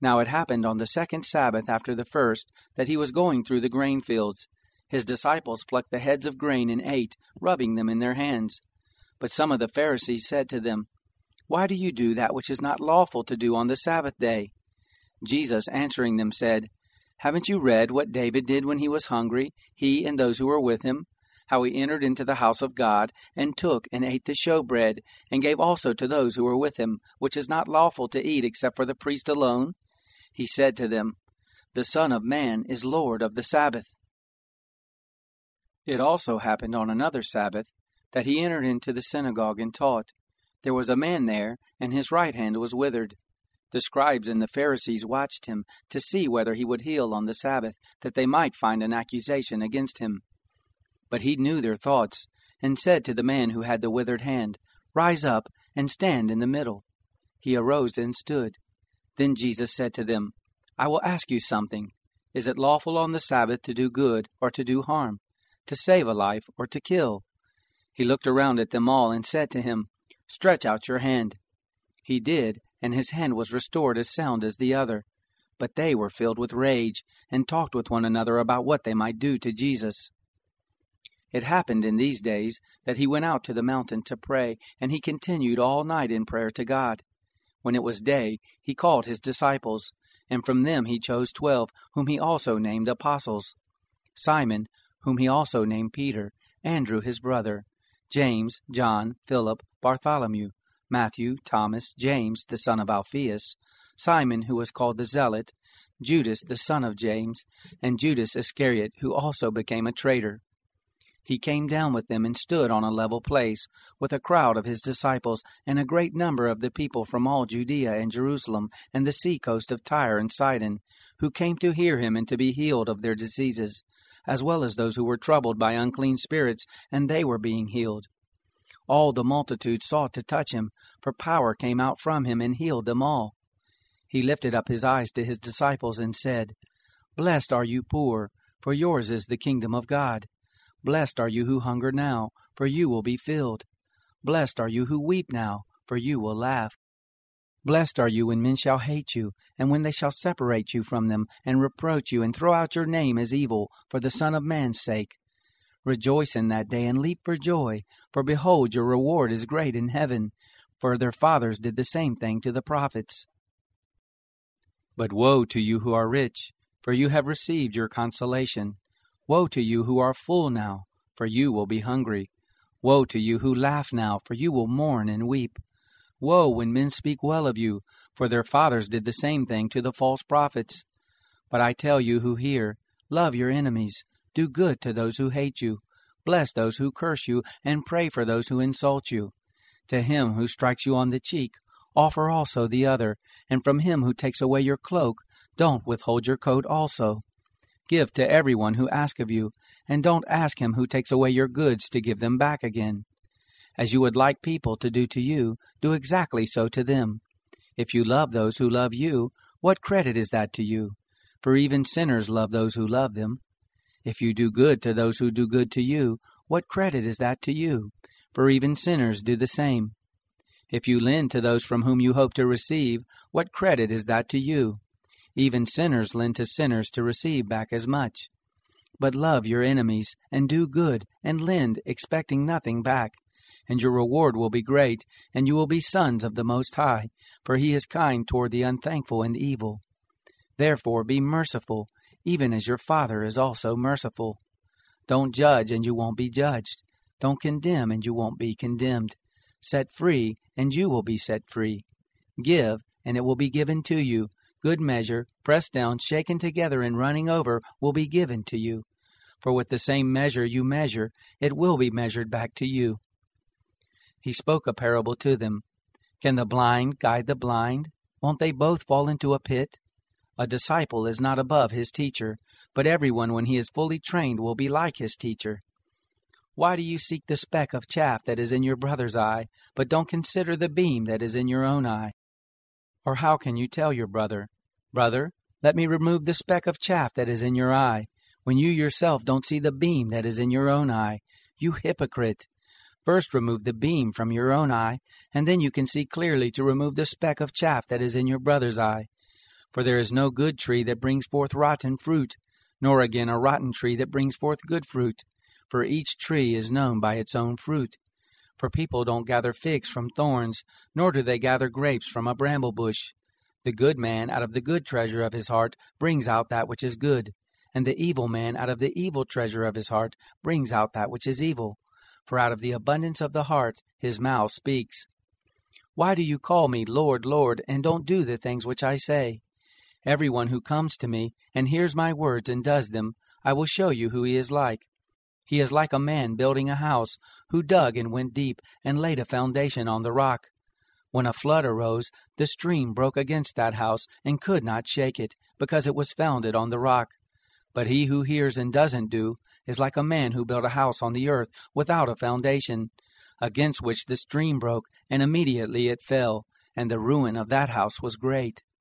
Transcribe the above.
Now it happened on the second Sabbath after the first, that he was going through the grain fields. His disciples plucked the heads of grain and ate, rubbing them in their hands. But some of the Pharisees said to them, "Why do you do that which is not lawful to do on the Sabbath day?" Jesus answering them said, "Haven't you read what David did when he was hungry, he and those who were with him? How he entered into the house of God, and took and ate the showbread, and gave also to those who were with him, which is not lawful to eat except for the priest alone? He said to them, The Son of Man is Lord of the Sabbath." It also happened on another Sabbath, that he entered into the synagogue and taught. There was a man there, and his right hand was withered. The scribes and the Pharisees watched him to see whether he would heal on the Sabbath, that they might find an accusation against him. But he knew their thoughts, and said to the man who had the withered hand, "Rise up, and stand in the middle." He arose and stood. Then Jesus said to them, "I will ask you something. Is it lawful on the Sabbath to do good or to do harm, to save a life or to kill?" He looked around at them all and said to him, "Stretch out your hand." He did, and his hand was restored as sound as the other. But they were filled with rage, and talked with one another about what they might do to Jesus. It happened in these days that he went out to the mountain to pray, and he continued all night in prayer to God. When it was day, he called his disciples, and from them he chose 12, whom he also named apostles: Simon, whom he also named Peter, Andrew his brother, James, John, Philip, Bartholomew, Matthew, Thomas, James the son of Alphaeus, Simon who was called the Zealot, Judas the son of James, and Judas Iscariot, who also became a traitor. He came down with them and stood on a level place, with a crowd of his disciples and a great number of the people from all Judea and Jerusalem and the sea coast of Tyre and Sidon, who came to hear him and to be healed of their diseases, as well as those who were troubled by unclean spirits, and they were being healed. All the multitude sought to touch him, for power came out from him and healed them all. He lifted up his eyes to his disciples and said, "Blessed are you poor, for yours is the kingdom of God. Blessed are you who hunger now, for you will be filled. Blessed are you who weep now, for you will laugh. Blessed are you when men shall hate you, and when they shall separate you from them, and reproach you, and throw out your name as evil, for the Son of Man's sake. Rejoice in that day, and leap for joy, for behold, your reward is great in heaven, for their fathers did the same thing to the prophets. But woe to you who are rich, for you have received your consolation. Woe to you who are full now, for you will be hungry. Woe to you who laugh now, for you will mourn and weep. Woe when men speak well of you, for their fathers did the same thing to the false prophets. But I tell you who hear, love your enemies, do good to those who hate you, bless those who curse you, and pray for those who insult you. To him who strikes you on the cheek, offer also the other, and from him who takes away your cloak, don't withhold your coat also. Give to everyone who asks of you, and don't ask him who takes away your goods to give them back again. As you would like people to do to you, do exactly so to them. If you love those who love you, what credit is that to you? For even sinners love those who love them. If you do good to those who do good to you, what credit is that to you? For even sinners do the same. If you lend to those from whom you hope to receive, what credit is that to you? Even sinners lend to sinners to receive back as much. But love your enemies, and do good, and lend, expecting nothing back. And your reward will be great, and you will be sons of the Most High, for he is kind toward the unthankful and evil. Therefore be merciful, even as your Father is also merciful. Don't judge, and you won't be judged. Don't condemn, and you won't be condemned. Set free, and you will be set free. Give, and it will be given to you. Good measure, pressed down, shaken together, and running over, will be given to you. For with the same measure you measure, it will be measured back to you. He spoke a parable to them. Can the blind guide the blind? Won't they both fall into a pit? A disciple is not above his teacher, but everyone when he is fully trained will be like his teacher. Why do you seek the speck of chaff that is in your brother's eye, but don't consider the beam that is in your own eye? Or how can you tell your brother, "Brother, let me remove the speck of chaff that is in your eye," when you yourself don't see the beam that is in your own eye? You hypocrite! First remove the beam from your own eye, and then you can see clearly to remove the speck of chaff that is in your brother's eye. For there is no good tree that brings forth rotten fruit, nor again a rotten tree that brings forth good fruit. For each tree is known by its own fruit. For people don't gather figs from thorns, nor do they gather grapes from a bramble bush. The good man out of the good treasure of his heart brings out that which is good, and the evil man out of the evil treasure of his heart brings out that which is evil. For out of the abundance of the heart his mouth speaks. Why do you call me Lord, Lord, and don't do the things which I say? Everyone who comes to me and hears my words and does them, I will show you who he is like. He is like a man building a house, who dug and went deep and laid a foundation on the rock. When a flood arose, the stream broke against that house and could not shake it, because it was founded on the rock. But he who hears and doesn't do is like a man who built a house on the earth without a foundation, against which the stream broke, and immediately it fell, and the ruin of that house was great.